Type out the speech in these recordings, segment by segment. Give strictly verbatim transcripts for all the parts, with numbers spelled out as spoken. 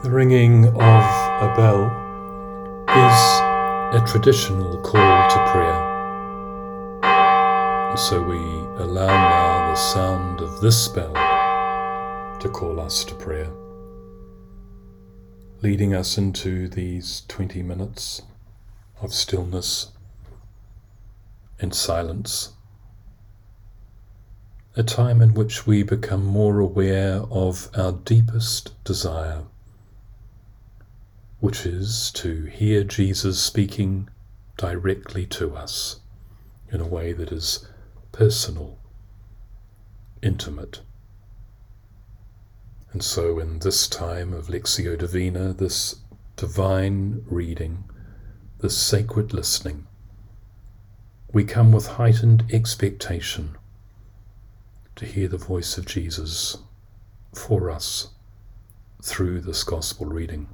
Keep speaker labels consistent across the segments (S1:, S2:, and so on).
S1: The ringing of a bell is a traditional call to prayer. And so we allow now the sound of this bell to call us to prayer, leading us into these twenty minutes of stillness and silence, a time in which we become more aware of our deepest desire, which is to hear Jesus speaking directly to us in a way that is personal, intimate. And so in this time of Lectio Divina, this divine reading, this sacred listening, we come with heightened expectation to hear the voice of Jesus for us through this gospel reading.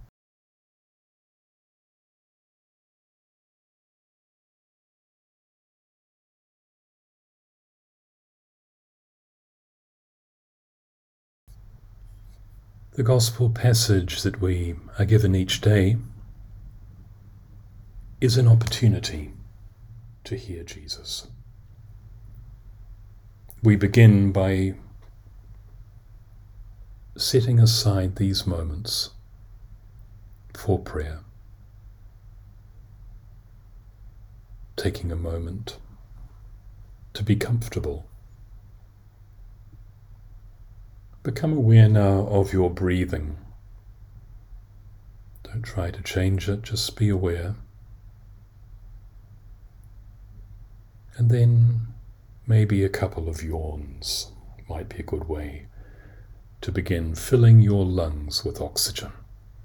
S1: The gospel passage that we are given each day is an opportunity to hear Jesus. We begin by setting aside these moments for prayer, taking a moment to be comfortable. Become aware now of your breathing. Don't try to change it, just be aware. And then maybe a couple of yawns might be a good way to begin filling your lungs with oxygen,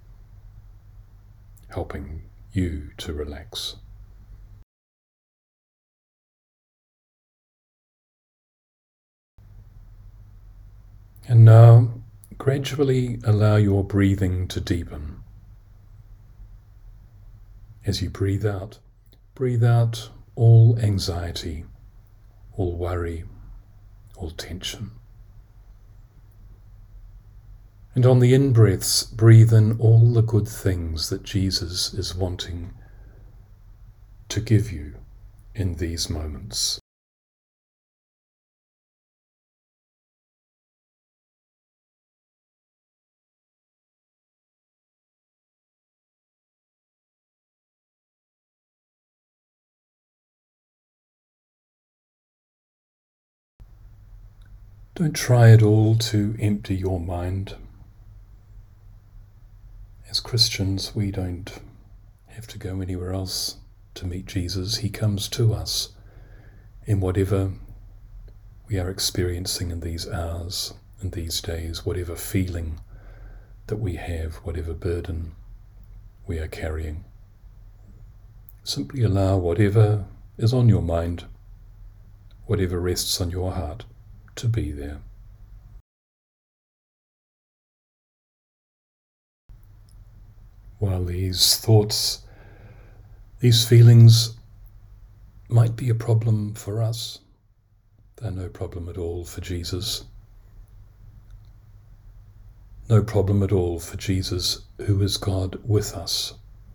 S1: helping you to relax. And now, gradually allow your breathing to deepen. As you breathe out, breathe out all anxiety, all worry, all tension. And on the in-breaths, breathe in all the good things that Jesus is wanting to give you in these moments. Don't try at all to empty your mind. As Christians, we don't have to go anywhere else to meet Jesus. He comes to us in whatever we are experiencing in these hours and these days, whatever feeling that we have, whatever burden we are carrying. Simply allow whatever is on your mind, whatever rests on your heart, to be there. While these thoughts, these feelings might be a problem for us, they're no problem at all for Jesus. No problem at all for Jesus, who is God with us.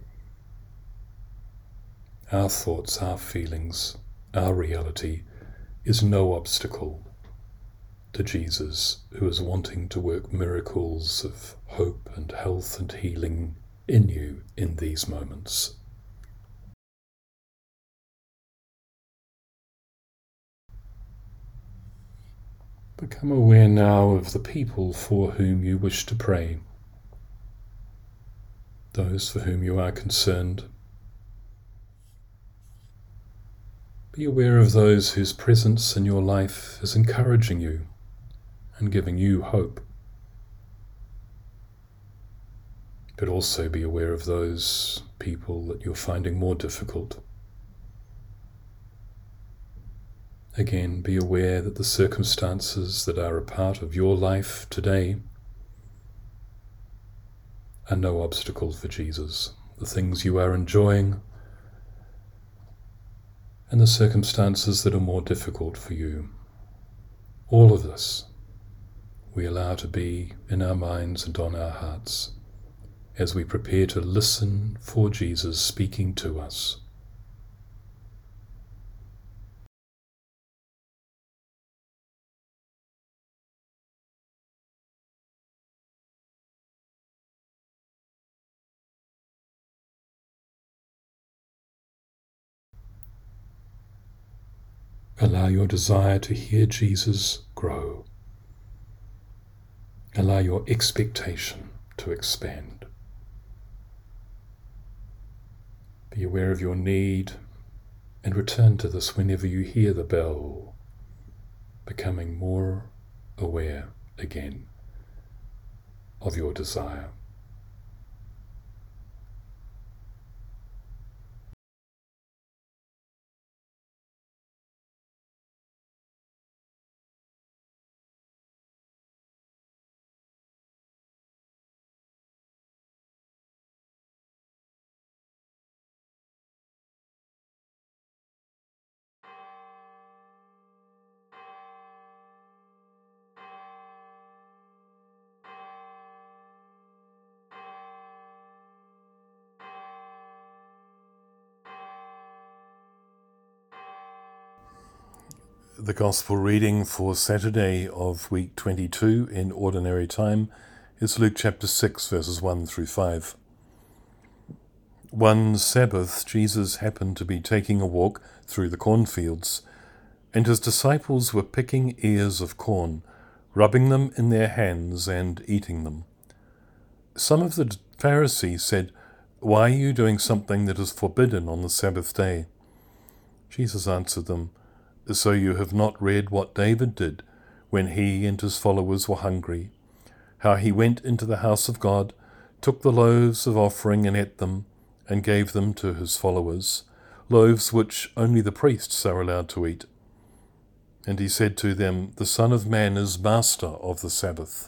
S1: Our thoughts, our feelings, our reality is no obstacle to Jesus, who is wanting to work miracles of hope and health and healing in you in these moments. Become aware now of the people for whom you wish to pray, those for whom you are concerned. Be aware of those whose presence in your life is encouraging you and giving you hope. But also be aware of those people that you're finding more difficult. Again, be aware that the circumstances that are a part of your life today are no obstacle for Jesus. The things you are enjoying and the circumstances that are more difficult for you. All of this we allow to be in our minds and on our hearts as we prepare to listen for Jesus speaking to us. Allow your desire to hear Jesus grow. Allow your expectation to expand. Be aware of your need and return to this whenever you hear the bell, becoming more aware again of your desire. The Gospel reading for Saturday of week twenty-two in Ordinary Time is Luke chapter six, verses one through five. One Sabbath, Jesus happened to be taking a walk through the cornfields, and his disciples were picking ears of corn, rubbing them in their hands and eating them. Some of the Pharisees said, "Why are you doing something that is forbidden on the Sabbath day?" Jesus answered them, "So you have not read what David did when he and his followers were hungry, how he went into the house of God, took the loaves of offering and ate them, and gave them to his followers, loaves which only the priests are allowed to eat. And he said to them, the Son of Man is master of the Sabbath."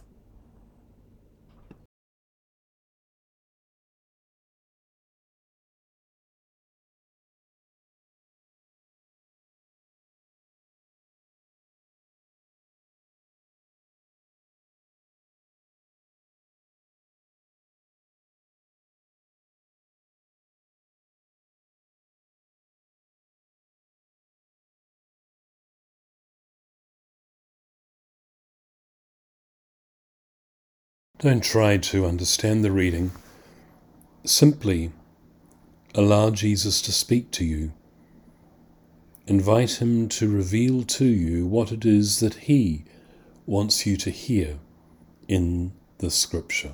S1: Don't try to understand the reading. Simply allow Jesus to speak to you. Invite him to reveal to you what it is that he wants you to hear in the scripture.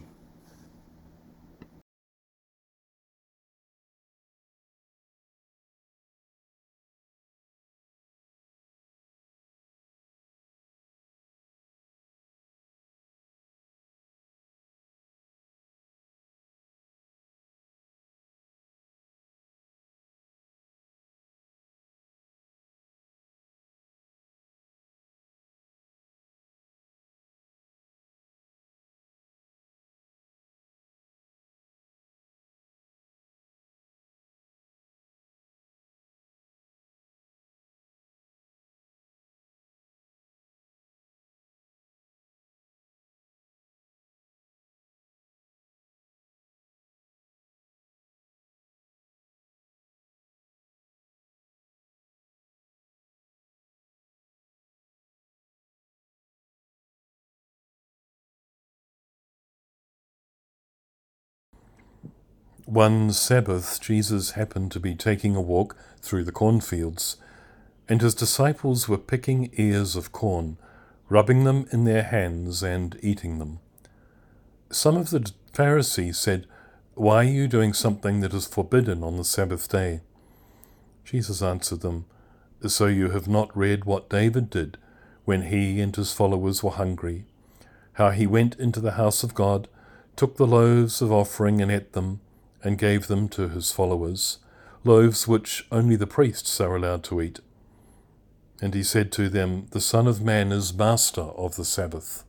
S1: One Sabbath, Jesus happened to be taking a walk through the cornfields, and his disciples were picking ears of corn, rubbing them in their hands and eating them. Some of the Pharisees said, "Why are you doing something that is forbidden on the Sabbath day?" Jesus answered them, "So you have not read what David did when he and his followers were hungry, how he went into the house of God, took the loaves of offering and ate them, and gave them to his followers, loaves which only the priests are allowed to eat. And he said to them, the Son of Man is master of the Sabbath."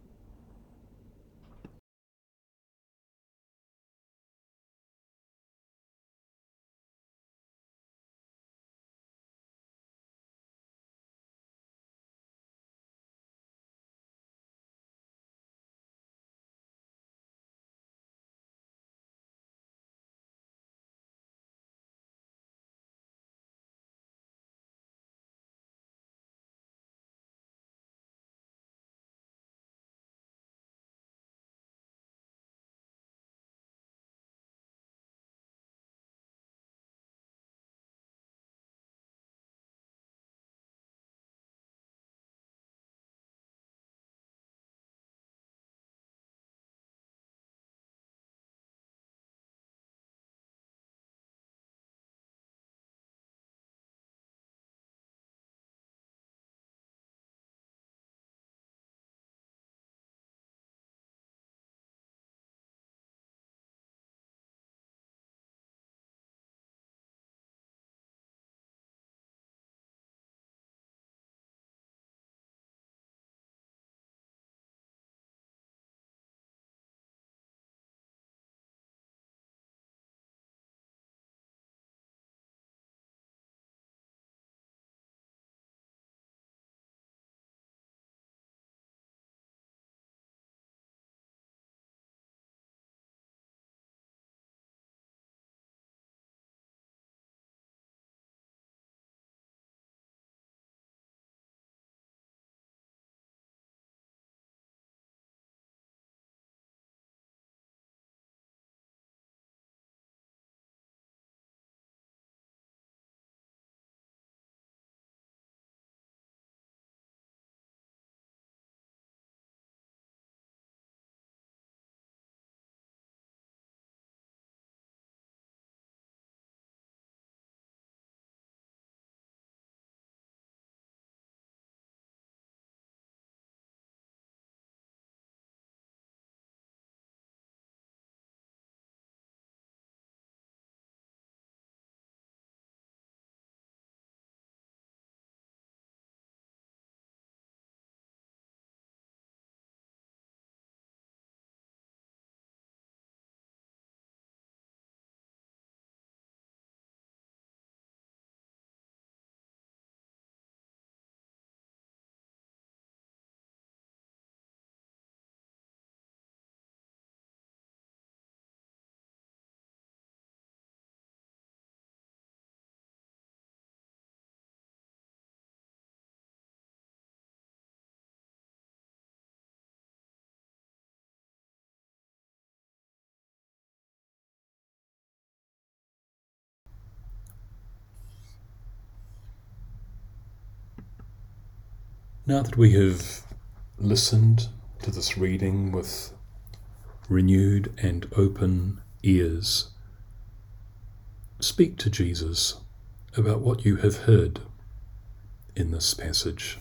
S1: Now that we have listened to this reading with renewed and open ears, speak to Jesus about what you have heard in this passage.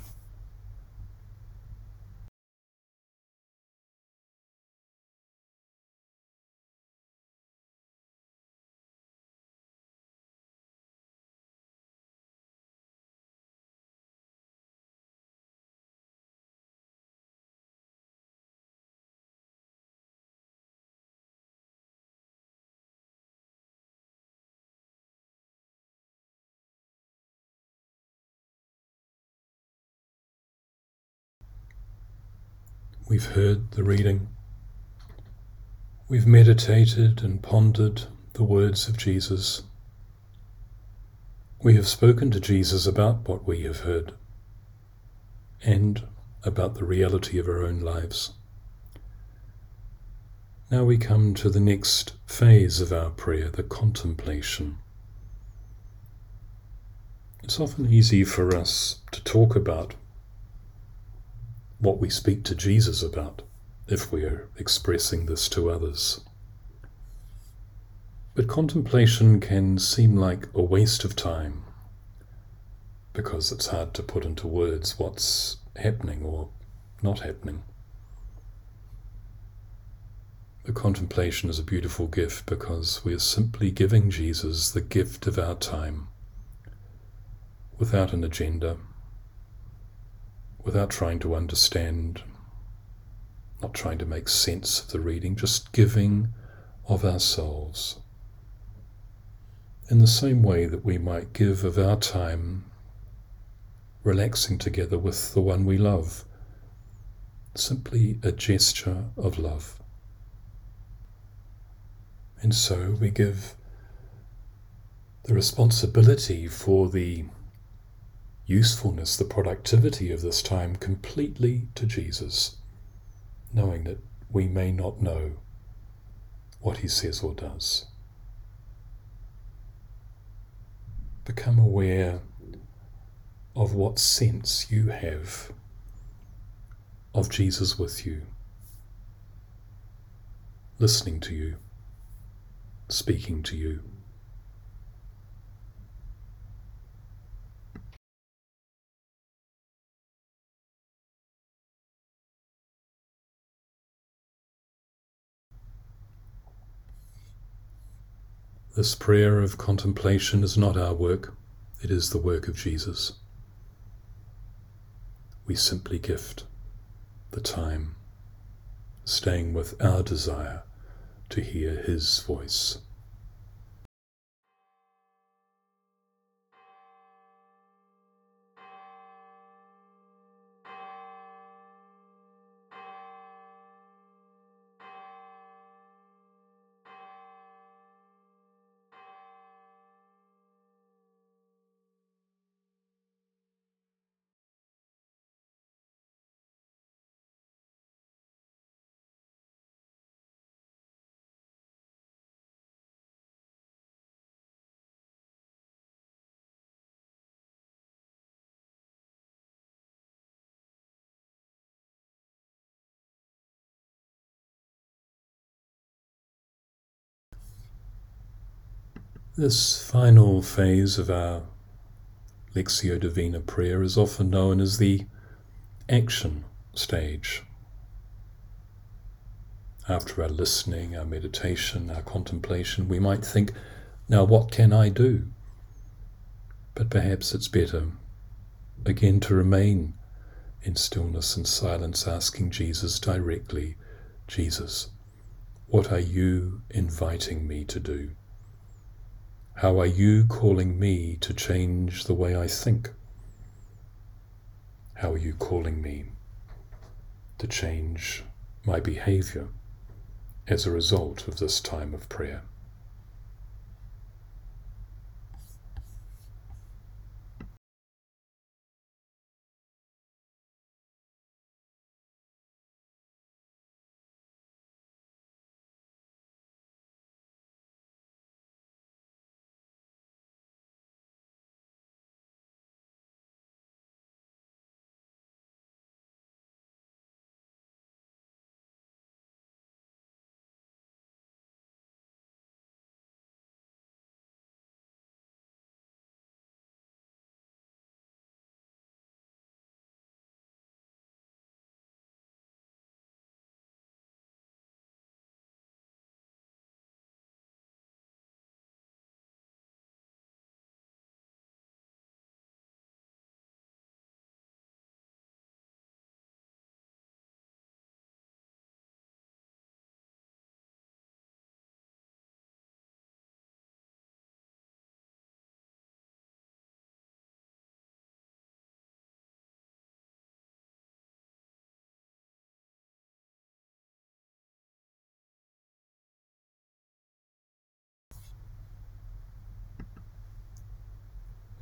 S1: We've heard the reading. We've meditated and pondered the words of Jesus. We have spoken to Jesus about what we have heard and about the reality of our own lives. Now we come to the next phase of our prayer, the contemplation. It's often easy for us to talk about what we speak to Jesus about if we are expressing this to others. But contemplation can seem like a waste of time because it's hard to put into words what's happening or not happening. The contemplation is a beautiful gift because we are simply giving Jesus the gift of our time without an agenda, without trying to understand, not trying to make sense of the reading, just giving of ourselves. In the same way that we might give of our time relaxing together with the one we love, simply a gesture of love. And so we give the responsibility for the usefulness, the productivity of this time completely to Jesus, knowing that we may not know what he says or does. Become aware of what sense you have of Jesus with you, listening to you, speaking to you. This prayer of contemplation is not our work, it is the work of Jesus. We simply gift the time, staying with our desire to hear his voice. This final phase of our Lectio Divina prayer is often known as the action stage. After our listening, our meditation, our contemplation, we might think, now what can I do? But perhaps it's better, again, to remain in stillness and silence, asking Jesus directly, Jesus, what are you inviting me to do? How are you calling me to change the way I think? How are you calling me to change my behavior as a result of this time of prayer?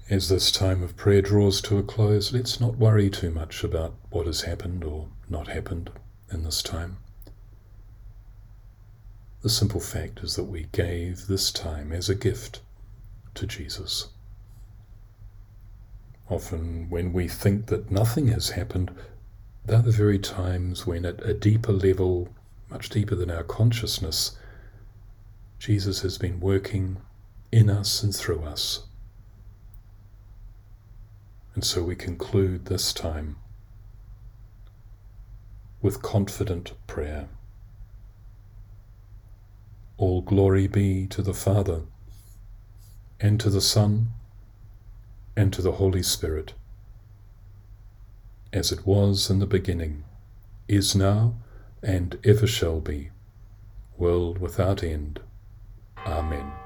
S1: As this time of prayer draws to a close, let's not worry too much about what has happened or not happened in this time. The simple fact is that we gave this time as a gift to Jesus. Often when we think that nothing has happened, they're the very times when at a deeper level, much deeper than our consciousness, Jesus has been working in us and through us. And so we conclude this time with confident prayer. All glory be to the Father, and to the Son, and to the Holy Spirit, as it was in the beginning, is now, and ever shall be, world without end. Amen.